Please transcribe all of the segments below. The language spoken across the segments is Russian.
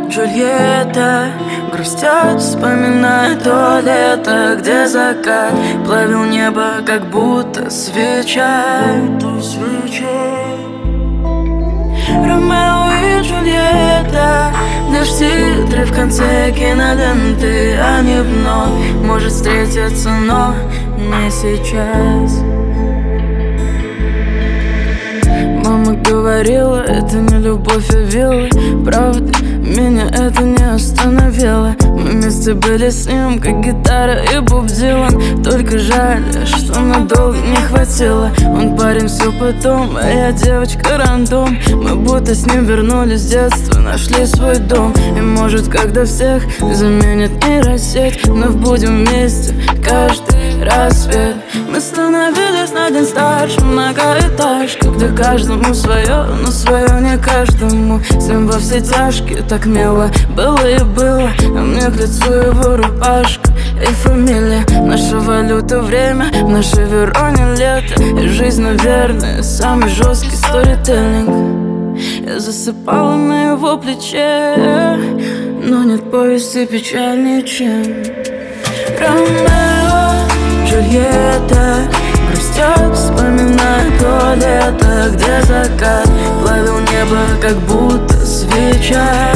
Джульетта грустят, вспоминая то лето, где закат плавил небо, как будто свеча. Ромео и Джульетта, лишь титры в конце киноленты. Они вновь может встретиться, но не сейчас. Мама говорила, это не любовь, а виллы. Правда, меня это не остановило. Мы вместе были с ним, как гитара и Боб Дилан. Только жаль, что надолго не хватило. Он парень все потом, а я девочка рандом. Мы будто с ним вернулись в детство, нашли свой дом. И может, когда всех заменит нейросеть, вновь будем вместе каждый рассвет. Мы становились на день старше, многоэтажка, где каждому свое, но свое не каждому. С ним во все тяжкие, так мило было и было. А мне к лицу его рубашка и фамилия. Наша валюта — время, в нашей Вероне лето. И жизнь, наверное, самый жесткий сторителлинг. Я засыпала на его плече, но нет повести печальнее, чем Ромео, Джульетта грустят, вспоминая то лето, где закат плавил небо, как будто свеча.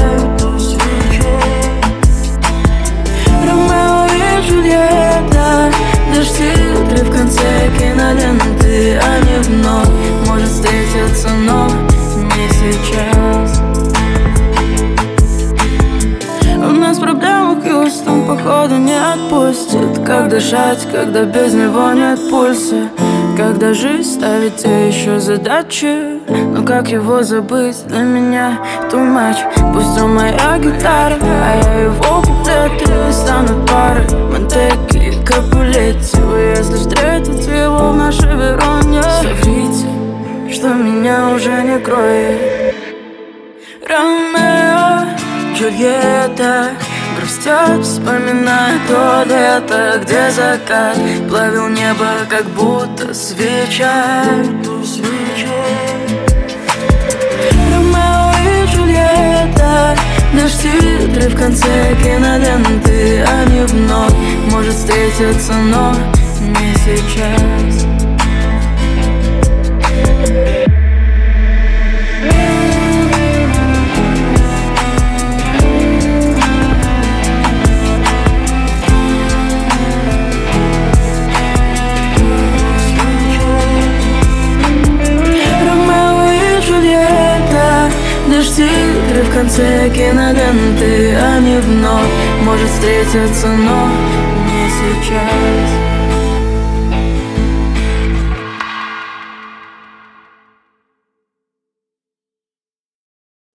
Ромео и Джульетта, лишь титры в конце киноленты. Они вновь может встретиться, но не сейчас. У нас проблемы Хьюстон, походу, не отпустит. Как дышать, когда без него нет пульса? Когда жизнь ставит те еще задачи, но как его забыть, для меня too much. Пусть он моя гитара, а я его куплеты. Станут парой Монтеки и Капулетти. Вы, если встретите его в нашей Вероне, соврите, что меня уже не кроет. Ромео, Джульетта грустят, вспоминая то лето, где закат плавил небо, как будто свеча. Ромео и Джульетта, лишь титры в конце киноленты. Они вновь может встретиться, но не сейчас. Лишь титры в конце киноленты. Они вновь может встретиться, но не сейчас.